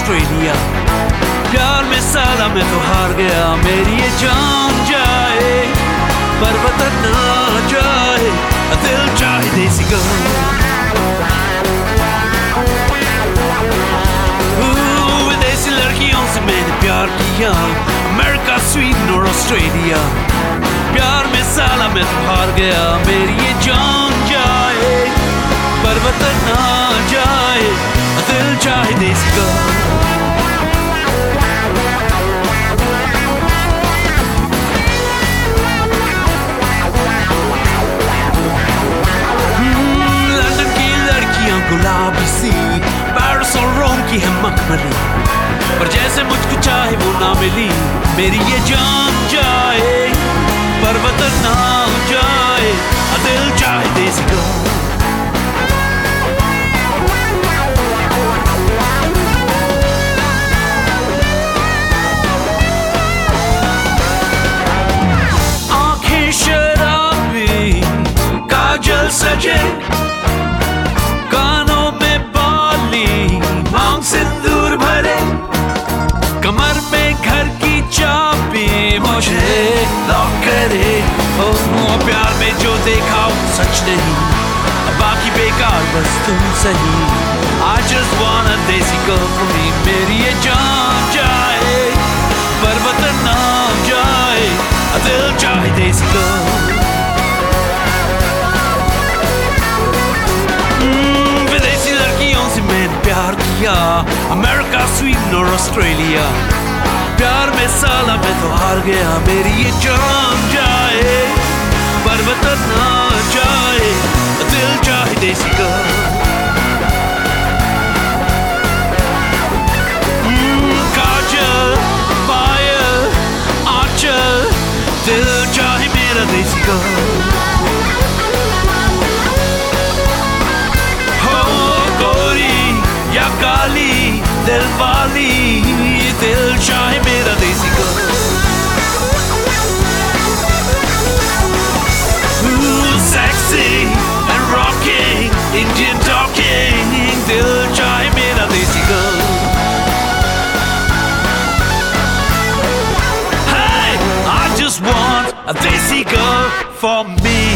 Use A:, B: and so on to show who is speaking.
A: Australia. प्यार में साला मैं तो हार गया, मेरी ये जान जाए पर वतन ना जाए, दिल चाहे देसी गर्ल। विदेशी लड़कियों से मैंने प्यार किया, अमेरिका, स्वीडन और ऑस्ट्रेलिया। प्यार में साला मैं तो हार गया, मेरी ये जान जाए पर वतन ना जाए, दिल चाहे देसी गर्ल। लंदन की लड़कियां गुलाबी सी, पेरिस और रोम की है मखमली, पर जैसे मुझको चाहे वो ना मिली। मेरी ये जान जाए पर वतन ना जाए, दिल चाहे देसी गर्ल। आंखें शराबी काजल सजे, कानों में बाली मांग सिंदूर भरे, कमर में घर की चाबी मुझे लॉक करे। ओ प्यार में जो देखा वो सच नहीं, बाकी बेकार बस तुम सही। I just want a देसी girl for me, मेरी ये जान जाए पर वतन ना जाए, दिल चाहे देसी गर्ल। विदेशी लड़कियों से मैंने प्यार किया, अमेरिका, स्वीडन और ऑस्ट्रेलिया। प्यार में साला मैं तो हार गया, मेरी ये जान जाए पर वतन ना जाए, दिल चाहे देसी गर्ल। काजल पायल आंचल, दिल चाहे मेरा देसी गर्ल। हो गोरी या काली दिल वाली, दिल चाहे मेरा desi girl. Sexy and rocking, Indian talking, दिल चाहे मेरा desi girl. Hey, I just want a desi girl for me.